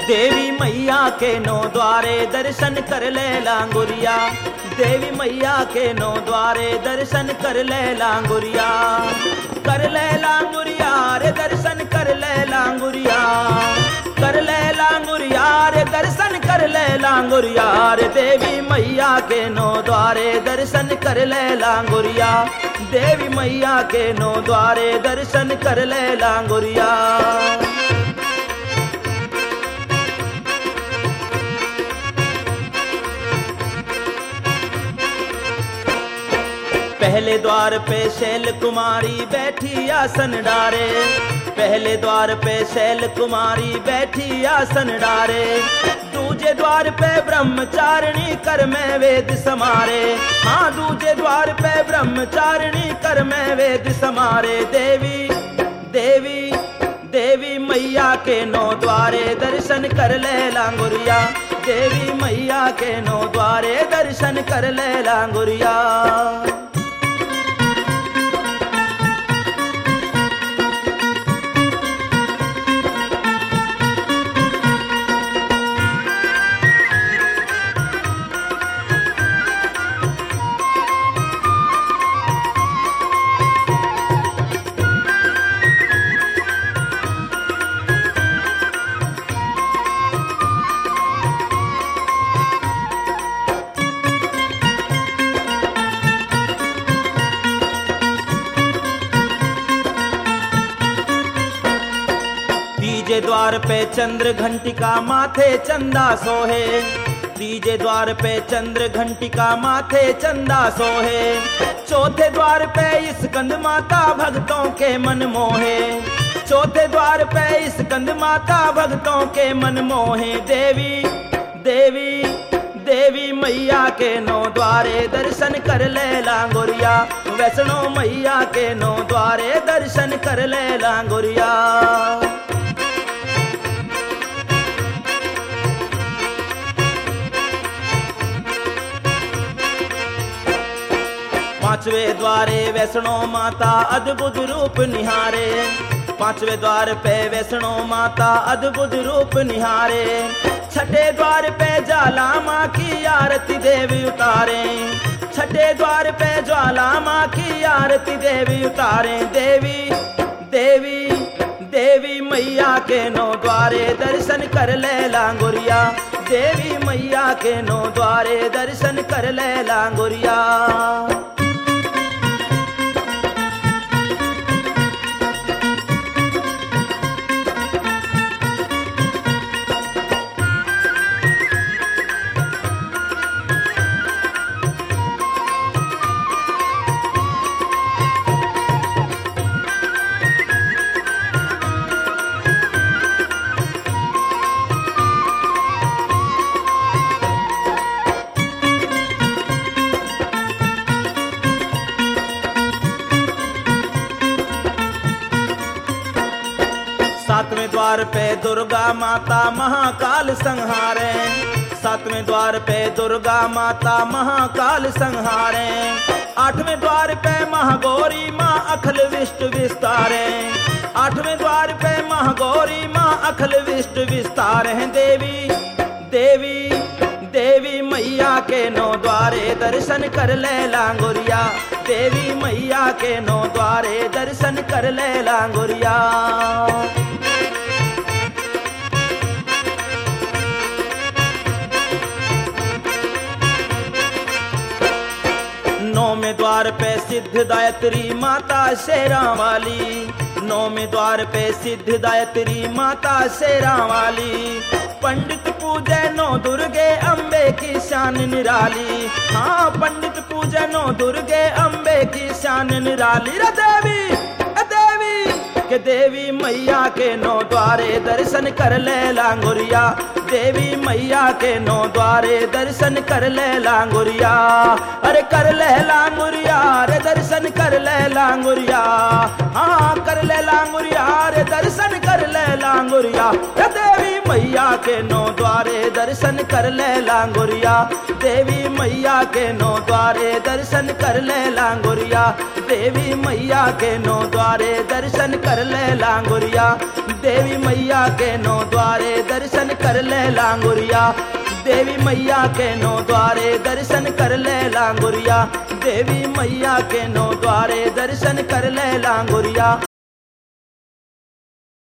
देवी मैया के नौ द्वारे दर्शन कर ले लांगुरिया, देवी मैया के नौ द्वारे दर्शन कर ले लांगुरिया, कर ले लांगुरिया रे दर्शन कर ले लांगुरिया, कर ले लांगुरिया रे दर्शन कर ले लांगुरिया रे, देवी मैया के नौ द्वारे दर्शन कर ले लांगुरिया, देवी मैया के नौ द्वारे दर्शन कर ले लांगुरिया। पहले द्वार पे शैल कुमारी बैठी आसन डारे, पहले द्वार पे शैल कुमारी बैठी आसन डारे, दूजे द्वार पे ब्रह्मचारिणी कर में वेद समारे, हाँ दूजे द्वार पे ब्रह्मचारिणी कर में वेद समारे, देवी देवी देवी मैया के नौ द्वारे दर्शन कर ले लांगुरिया, देवी मैया के नौ द्वारे दर्शन कर ले लांगुरिया। तीजे द्वार पे चंद्र घंटिका माथे चंदा सोहे, तीजे द्वार पे चंद्र घंटिका माथे चंदा सोहे, चौथे द्वार पे स्कंद माता भक्तों के मन मोहे, चौथे द्वार पे स्कंद माता भक्तों के मन मोहे, देवी देवी देवी मैया के नौ द्वारे दर्शन कर ले लांगुरिया, वैष्णो मैया के नौ द्वारे दर्शन कर ले लांगुरिया। पांचवें द्वारे वैष्णो माता अद्भुत रूप निहारे, पांचवें द्वार पे वैष्णो माता अद्भुत रूप निहारे, छठे द्वार पे ज्वाला माँ की आरती देवी उतारे, छठे द्वार पे ज्वाला माँ की आरती देवी उतारे, देवी देवी देवी मैया के नौ द्वारे दर्शन कर ले लांगुरिया, देवी मैया के नौ द्वारे दर्शन कर ले लांगुरिया। सातवें द्वार पे दुर्गा माता महाकाल संहारे, सातवें द्वार पे दुर्गा माता महाकाल संहारे, आठवें द्वार पे महागौरी माँ अखिल विष्ट विस्तारे, आठवें द्वार पे महागौरी माँ अखिल विष्ट विस्तारे, देवी देवी देवी मैया के नौ द्वारे दर्शन कर ले लांगुरिया, देवी मैया के नौ द्वारे दर्शन कर ले लांगुरिया। नौवें द्वार पे सिद्धदायत्री माता शेरा वाली, नौवें द्वार पे सिद्धदायत्री माता शेरा वाली, पंडित पूजे नौ दुर्गे अम्बे की शान निराली, हाँ पंडित पूजे नौ दुर्गे अम्बे की शान निराली, रे देवी देवी के देवी मैया के नौ द्वारे दर्शन कर ले लांगुरिया, देवी मैया के नौ द्वारे दर्शन कर ले लांगुरिया। अरे कर ले लांगुरिया रे दर्शन कर ले लांगुरिया, हाँ कर ले लांगुरिया रे दर्शन कर ले लांगुरिया। देवी मैया के नौ द्वारे दर्शन कर ले लांगुरिया, देवी मैया के नौ द्वारे दर्शन कर ले लांगुरिया, देवी मैया के नौ द्वारे दर्शन कर ले लांगुरिया, देवी मैया के नौ द्वारे दर्शन कर ले लांगुरिया, देवी मैया के नौ द्वारे दर्शन कर ले लांगुरिया, देवी मैया के नौ द्वारे दर्शन कर ले लांगुरिया।